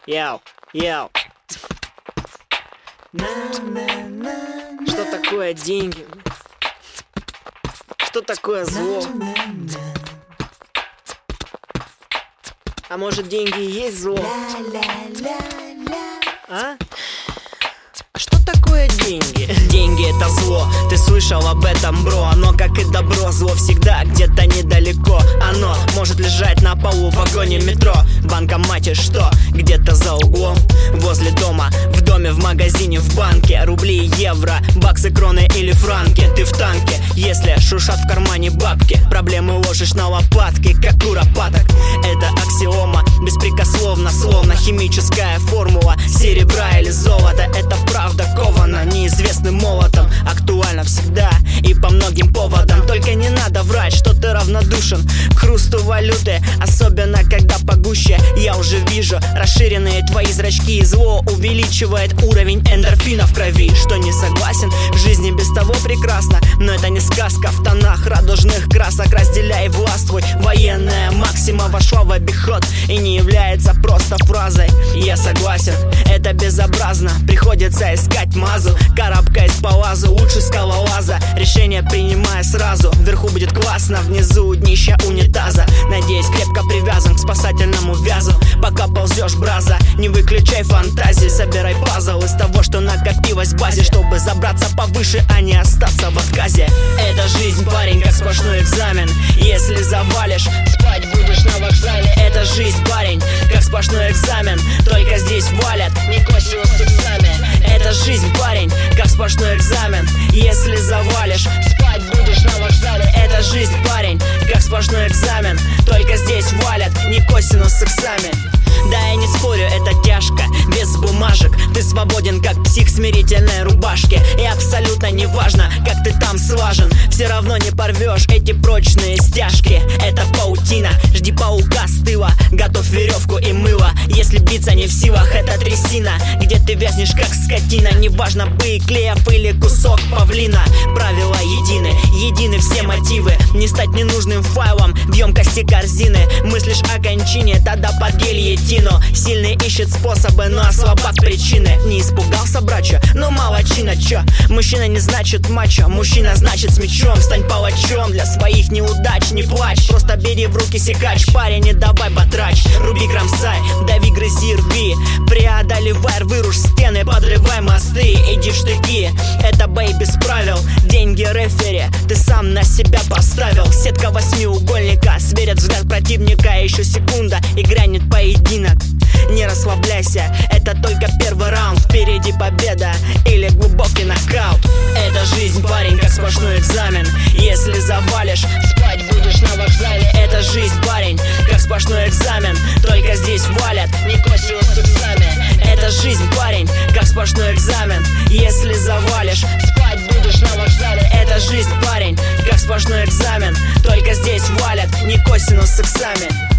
Яу, яу. Что такое деньги? Что такое зло? А может, деньги и есть зло? А? Что такое деньги? Деньги — это зло, ты слышал об этом, бро. Оно, как и добро, зло всегда где-то недалеко. Оно может лежать на полу в вагоне метро, в банкомате, что? Где-то за углом, возле дома, в доме, в магазине, в банке. Рубли, евро, баксы, кроны или франки. Ты в танке, если шуршат в кармане бабки. Проблемы ложишь на лопатки, как куропаток. Это аксиома, беспрекословно, словно химическая формула серебра или золота. Это правда кована неизвестным молотом, актуально всегда и по многим поводам. Только не надо врать, что ты равнодушен к хрусту валюты, особенно когда погуще. Я уже вижу расширенные твои зрачки, и зло увеличивает уровень эндорфина в крови. Что не согласен, в жизни без того прекрасно, но это не сказка в тонах радужных красок. Разделяй, властвуй, военная максима вошла в обиход и не является просто фразой. Я согласен, это безобразно, приходится искать мазу, карабкаясь по лазу, лучше скалолаза. Решение принимая сразу, вверху будет классно, внизу днище унитаза. Надеюсь, крепко привязан к спасательному вязу. Пока ползешь, браза, не выключай фантазии. Собирай пазл из того, что накопилось в базе, чтобы забраться повыше, а не остаться в отказе. Это жизнь, парень, как сплошной экзамен. Если завалишь, спать будешь на вокзале. Это жизнь, парень, как сплошной экзамен. Только здесь валят не косинус с иксами. Это жизнь, парень, как сплошной экзамен. Если завалишь, спать будешь на вокзале. Это жизнь, парень, как сплошной экзамен. Только здесь валят не косинус с иксами. Да, я не спорю, это тяжко, без бумажек. Ты свободен, как псих в смирительной рубашке. И абсолютно не важно, как ты там слажен, все равно не порвешь эти прочные стяжки. Это паутина, жди паука с тыла, готовь веревку и мыло. Если биться не в силах, это трясина, где ты вязнешь как скотина. Неважно, бык, клеев или кусок павлина. Правила едины, едины все мотивы. Не стать ненужным файлом в емкости корзины. Мыслишь о кончине, тогда под гильотину. Сильный ищет способы, но слабак причины. Не испугался, брачо? Ну молодчина, чё? Мужчина не значит мачо, мужчина значит с мечом. Стань палачом для своих неудач, не плачь. Просто бери в руки секач, парень, не давай батрач. Руби, кромсай, дави, грызи, рви. Преодолевай рвы, руш стены, подрывай мосты. Иди в штыки, это бей без правил. Деньги рефери, ты сам на себя поставил. Сетка восьмиугольника, сверят взгляд противника. Еще секунда и грянет поединок. Не расслабляйся, это только первый раунд. Впереди победа или глубокий нокаут. Это жизнь, парень, как сплошной экзамен. Если завалишь, спать будешь на вокзале. Это жизнь, парень, как сплошной экзамен. Только здесь валят не косинус с иксами. Это жизнь, парень, как сплошной экзамен. Если завалишь, спать будешь на вокзале. Это жизнь, парень, как сплошной экзамен. Только здесь валят не косинус с иксами.